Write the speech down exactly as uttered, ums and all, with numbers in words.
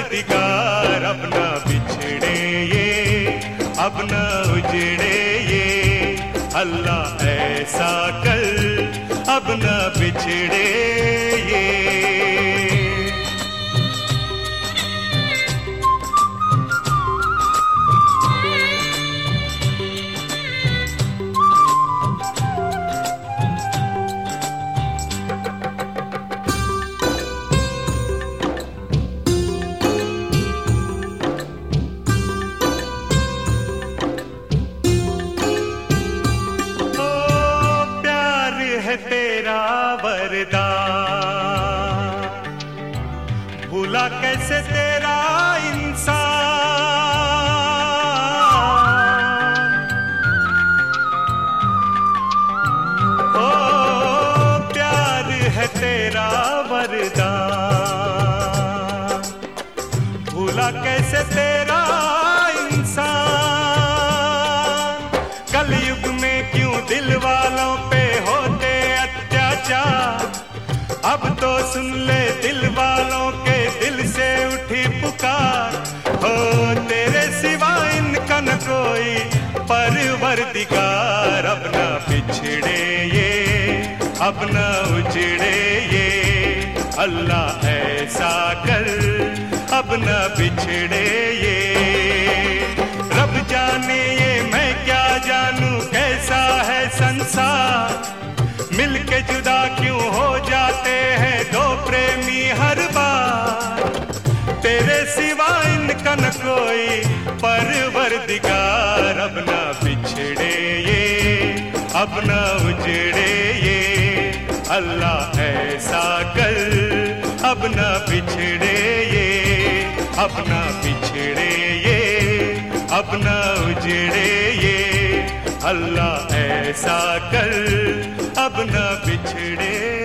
परवरदिगार अब न बिछड़े ये, अब न उजड़े ये, अल्लाह ऐसा कर अब न बिछड़े ये। तेरा वरदान भूला कैसे तेरा इंसान, ओ प्यार है तेरा वरदान भूला कैसे तेरा इंसान। कलयुग में क्यों दिल वालों पे होते अब तो सुन ले दिल वालों के दिल से उठी पुकार, हो तेरे सिवा इनका न कोई परवरदिगार अब न बिछड़े ये, अब न उजड़े ये, अल्लाह ऐसा कर अब न बिछड़े ये। रब जाने ये मैं क्या जानूं कैसा है संसार, मिलके जुदा क्यों हो जाते हैं दो प्रेमी हर बार। तेरे सिवा इनका न कोई परवरदिगार अब न बिछड़े ये, अब न उजड़े ये, अल्लाह ऐसा कर अब न बिछड़े ये, अब न बिछड़े ये, अब न उजड़े ये, अल्लाह ऐसा कर अब न बिछड़े।